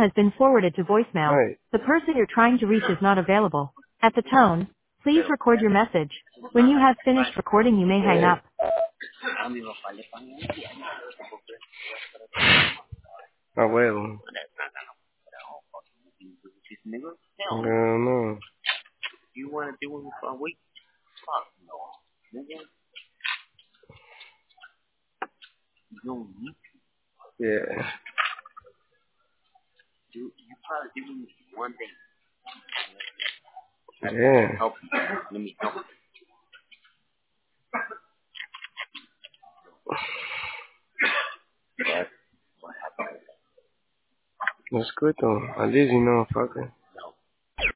has been forwarded to voicemail. Right. The person you're trying to reach is not available. At the tone, please record your message. When you have finished recording, you may hang Yeah. up. A huevo. No. Yeah. Yeah. That's good though. At least you know, fucker.